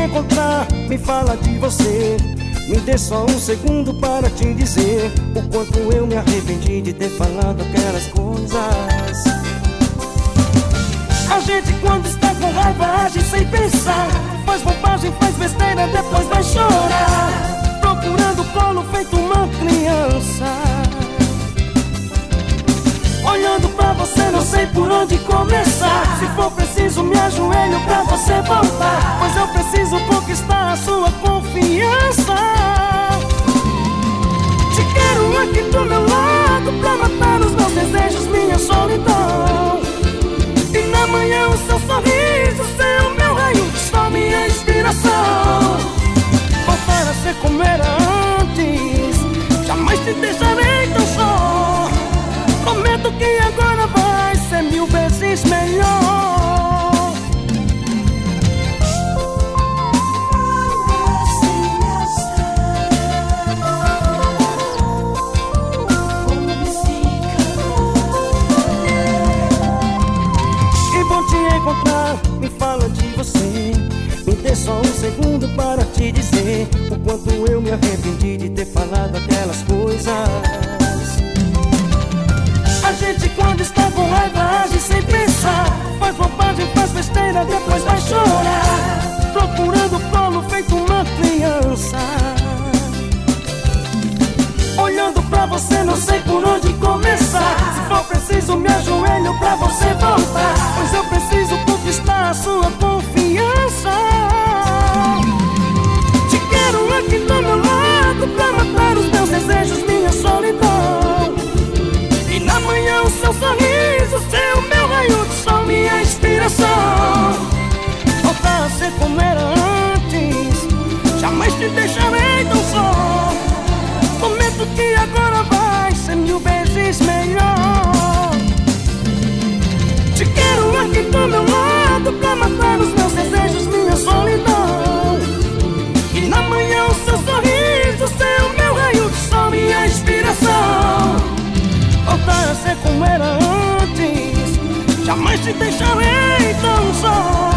encontrar, me fala de você. Me dê só um segundo para te dizer o quanto eu me arrependi de ter falado aquelas coisas. A gente quando está com raiva age sem pensar, faz bobagem, faz besteira, depois vai chorar, procurando colo feito uma criança. Olhando pra você não sei por onde começar. Se for preciso me ajoelho pra você voltar, pois eu preciso conquistar a sua confiança. Te quero aqui do meu lado pra matar os meus desejos, minha solidão. E na manhã o seu sorriso, seu meu raio de sol, minha inspiração. Voltar a ser como era antes, jamais te deixarei tão só. Prometo que agora vai ser 1000 vezes melhor. Que bom te encontrar, me fala de você. Me dê só um segundo para te dizer o quanto eu me arrependi de ter falado aquelas coisas. A gente quando está com raiva age sem pensar, faz bobagem, faz besteira, depois vai chorar, procurando colo feito uma criança. Olhando pra você não sei por onde começar. Se for preciso me ajoelho pra você voltar, pois eu preciso conquistar a sua confiança. Te quero aqui do meu lado pra matar os meus desejos, minha solidão. E na manhã o seu sorriso, seu meu raio de sol, minha inspiração. Voltar a ser como era antes, jamais te deixarei tão só. Prometo que agora vai ser 1000 vezes melhor. Te quero aqui do meu lado pra matar os meus desejos, minha solidão. E na manhã o seu sorriso, seu meu raio de sol, minha inspiração. Voltar a ser como era antes, jamais te deixarei tão só.